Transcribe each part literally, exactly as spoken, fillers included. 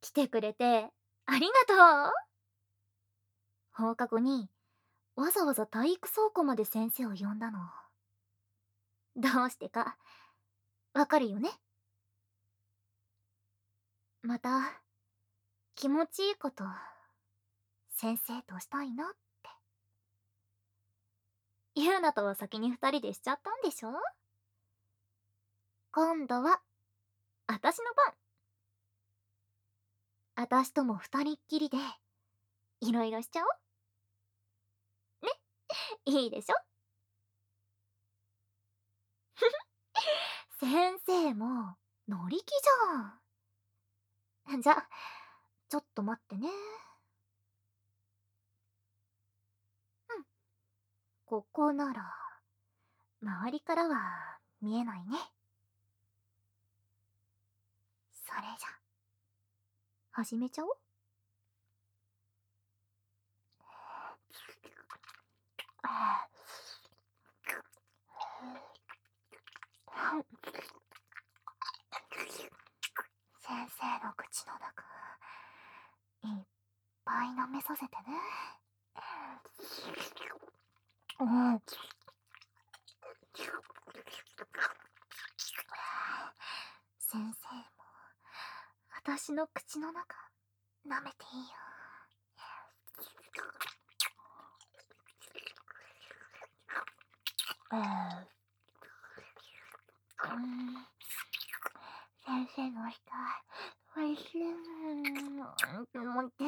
来てくれてありがとう。放課後にわざわざ体育倉庫まで先生を呼んだの。どうしてかわかるよね？また気持ちいいこと先生としたいなって。ユーナとは先に二人でしちゃったんでしょ？今度はあたしの番。あたしとも二人っきりでいろいろしちゃおうね。いいでしょ？先生も乗り気じゃん。じゃ、ちょっと待ってね。うん、ここなら周りからは見えないね。それじゃ始めちゃおう。先生の口の中いっぱい舐めさせてね。うん。先生も私の口の中舐めていいよ。うん。先生の舌おいしい。もって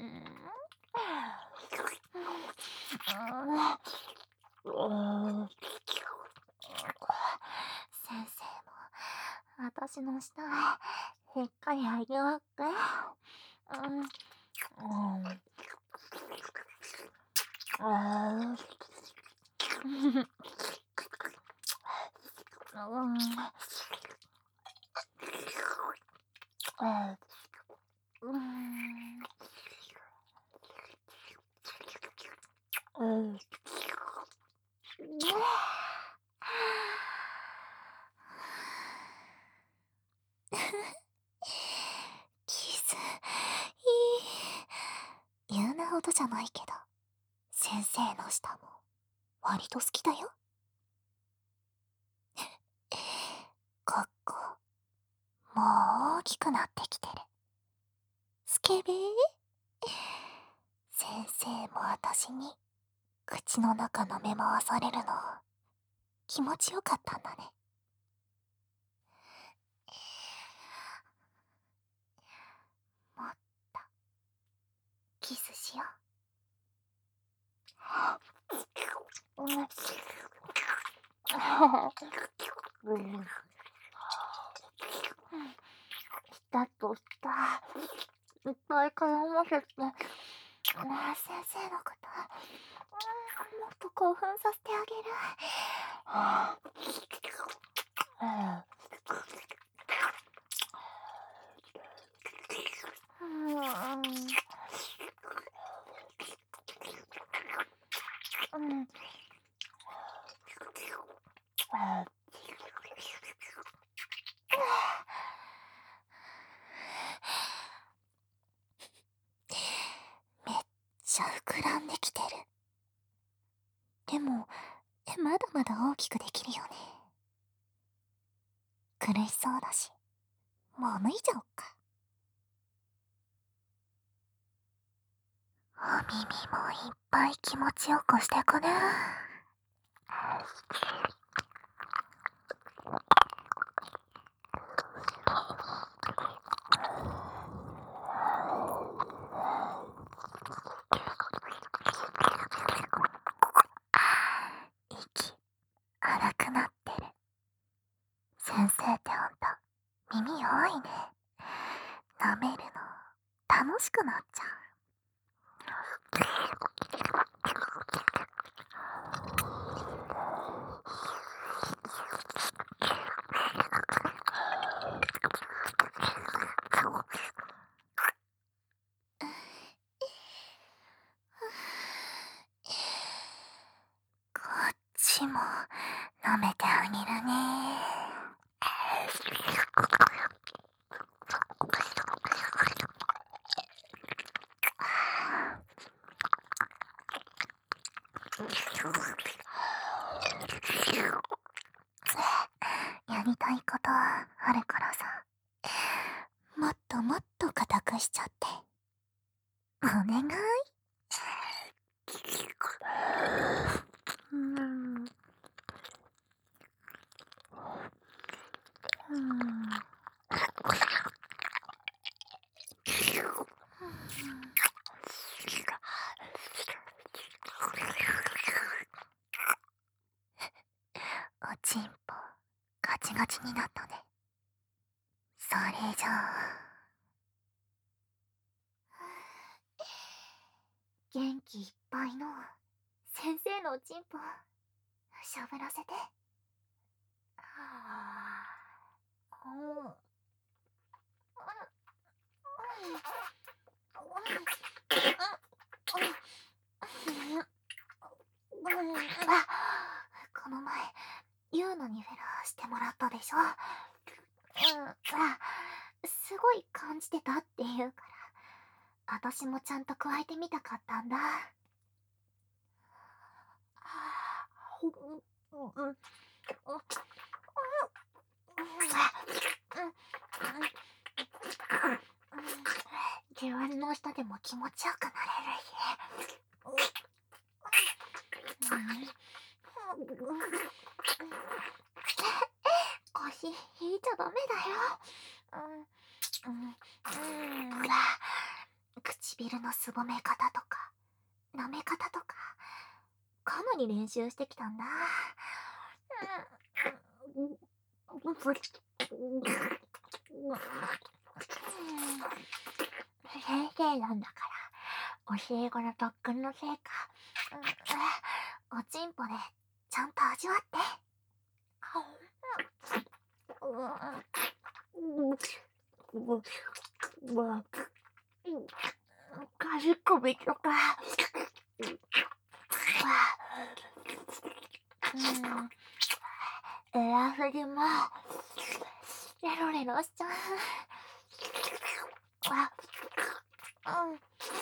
先生も私の舌しっかりあげようか。うんうんキスいい。言うなほどじゃないけど先生の舌も割と好きだよ。かっこもう大きくなってきてる。スケベー。先生も私に口の中舐め回されるの気持ちよかったんだね。もっとキスしよう。うん。舌と舌いっぱい絡ませて、ねえ先生のこと、うん、もっと興奮させてあげる。うん、うん、めっちゃ膨らんできてる。でもまだまだ大きくできるよね。苦しそうだしもう脱いじゃおっか。お耳もいっぱい気持ちよくしてくね。息荒くなってる。先生ってほんと耳弱いね。舐めるの楽しくなっちゃう。こっちも舐めてあげるね。 をもっと硬くしちゃって。お願い。うん。うん。おちんぽ、ガチガチになったね。それじゃあ。元気いっぱいの先生のおちんぽ、しゃぶらせて。はあ、うん。うん。この前、ユーノにフェラしてもらったでしょ。うん、あ、すごい感じてたって言うから、私もちゃんと加えてみたかったんだ。うんうんうんうん。自分の舌でも気持ちよくなれるし。腰引いちゃダメだよ。うんうんうん。唇のすぼめ方とか舐め方とかかなり練習してきたんだ。先生なんだから教え子の特訓のせいか。おちんぽでちゃんと味わって。かじこびとか。うん、エラフリもレロレロしちゃう。あ、うん。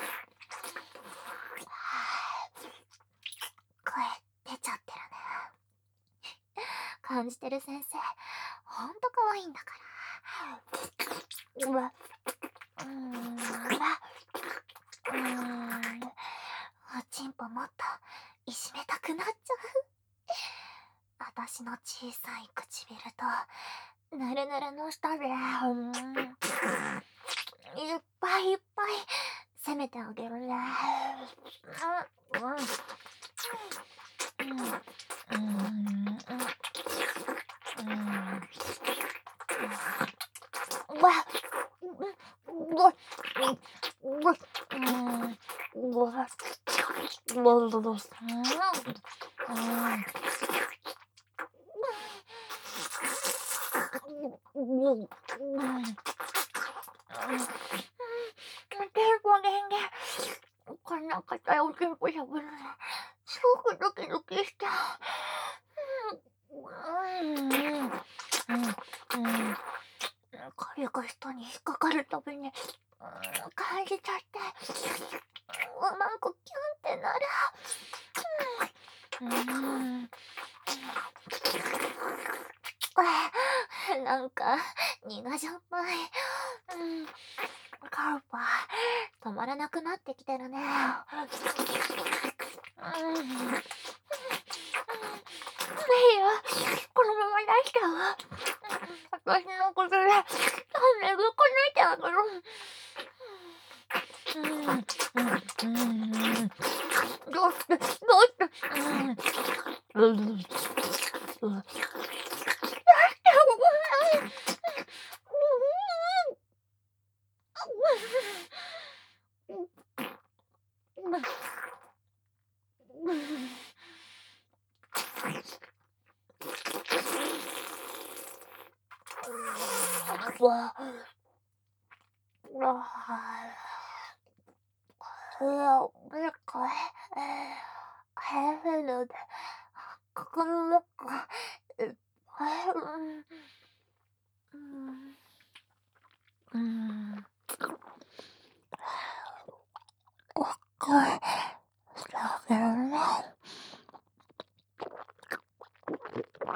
声出ちゃってるね。感じてる先生、ほんと可愛いんだから。うわ、うーん、うわ、うーん。おちんぽもっといじめたくなっちゃう。私の小さい唇とぬるぬるの舌で、うん、いっぱいいっぱい攻めてあげるね。うんうんうんうんうわうわうわうわこんな硬いおちんこしゃぶるのすごくドキドキした。うんうんうんうん彼が人に引っかかるたびに、うん、感じちゃって、うまくキュンってなる。うん、うんなんか苦じょっぱい。うん、カルパ止まらなくなってきてるね。うん、いいよ、このまま出したわ。私のことで種ぶっこ抜いてあげる。うんうんうんどうしてどうしてうんうんうんわあやべか変なので心の中いっぱいうんうんわかいだけどね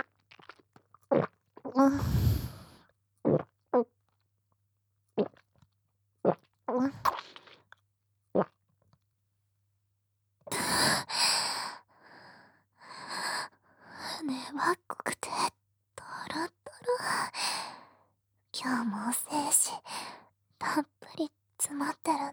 うん詰まってるね。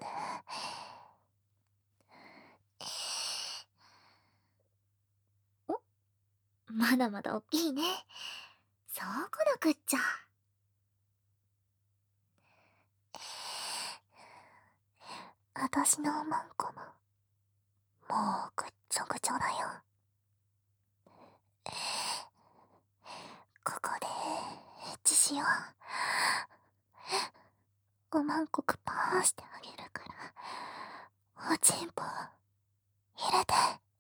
お、まだまだおっきいね。そうこなくっちゃ。あたしのおまんこも、もうぐっちょぐちょだよ。ここで、エッチしよう。おまんこくパーしてあげるから、おちんぽ、入れて。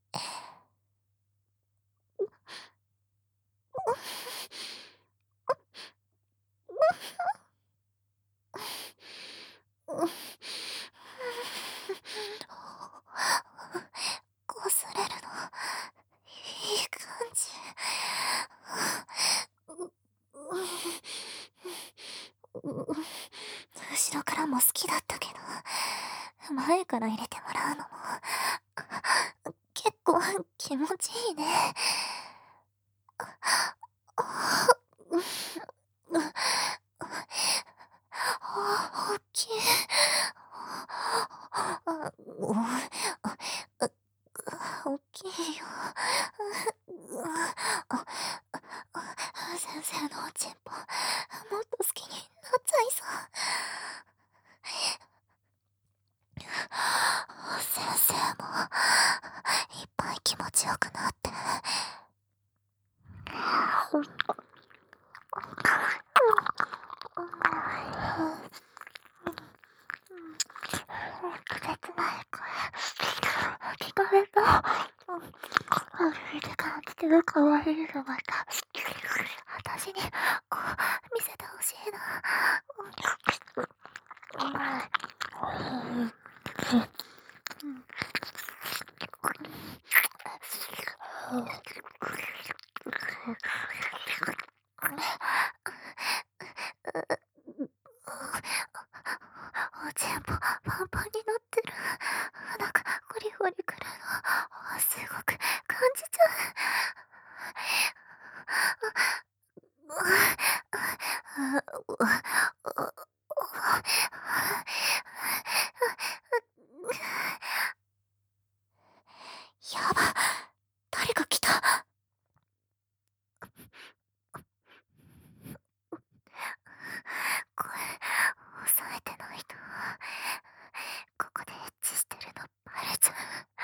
こすれるの、いい感じ。後ろからも好きだったけど、前から入れてもらうのも、結構気持ちいいね。大きい。大きいよ。先生のおちんぽ、もっと好きになっちゃいそう。先生もいっぱい気持ちよくなって。切ない声聞かれた。歩いて感じてるかわいいのまた私にこう見せてほしいな。おちんぽパンパンになってる。なんかゴリゴリくるのすごく感じちゃう。やば、誰か来た。声抑えてないとここでエッチしてるのバレちゃう。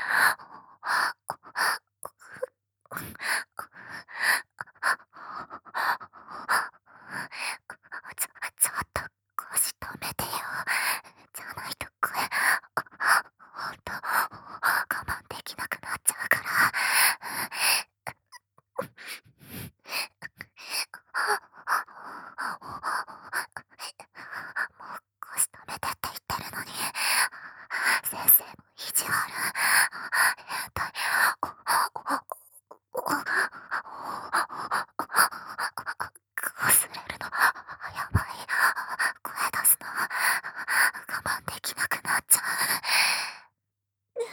ちょちょっと腰止めてよ。じゃないと声ほんと我慢できなくなっちゃうから。もう腰止めてって言ってるのに先生の意地悪。変態。こすれるのやばい。声出すの我慢できなくなっちゃう。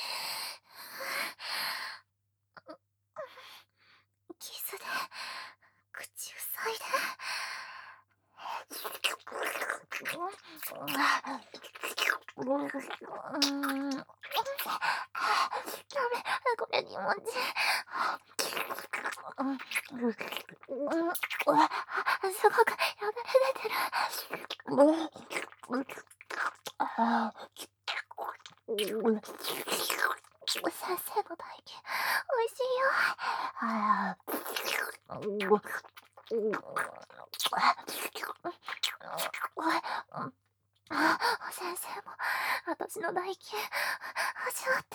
キスで口塞いで。うんダメ、これ気持ちいい。うんすごくよだれ出てる。先生の唾液おいしいよ。先生も私の唾液味わって。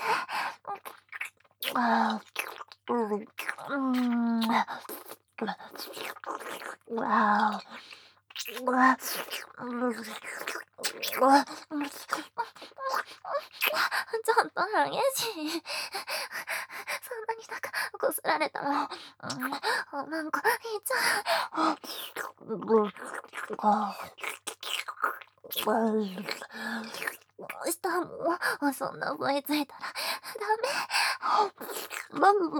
ちょっと激しい。そんなになんかこすられたら、うん、なんかいっちゃう。下もそんな声ついたらダメ。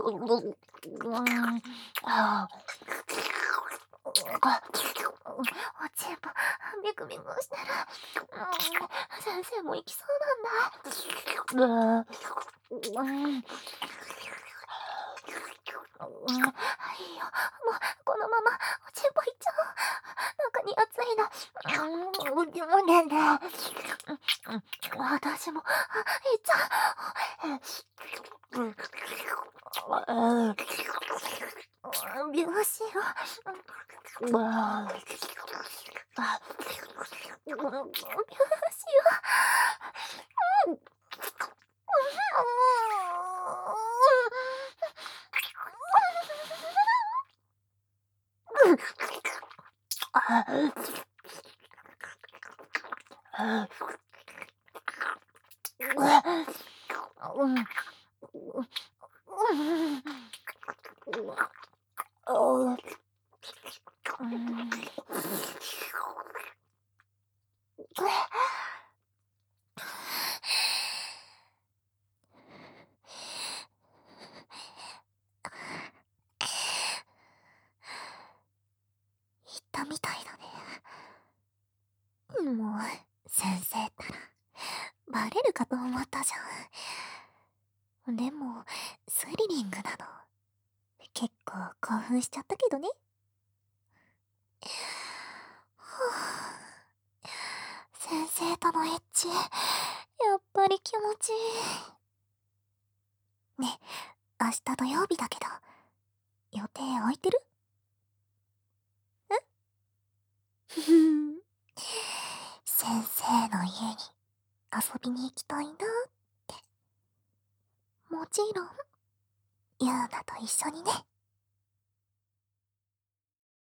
おちんぽビクビクしてる。うん、先生も行きそうなんだ。うーん。うん、いいよ。もう、このままおちんぽいっちゃおう。中に熱いの。うん、うでもねんね。うん、私も、あ、いっちゃう。うん。うん。美容師よ。うん。ああ。あ、うん、美容師よ。うん。うん。言ったみたいだね。もう、先生ったら、バレるかと思ったじゃん。でも、スリリングなの。結構興奮しちゃったけどね。はあ、先生とのエッチ、やっぱり気持ちいい。ね、明日土曜日だけど、予定空いてる？ん？ふふん。先生の家に遊びに行きたいなって。もちろん、ユウナと一緒にね。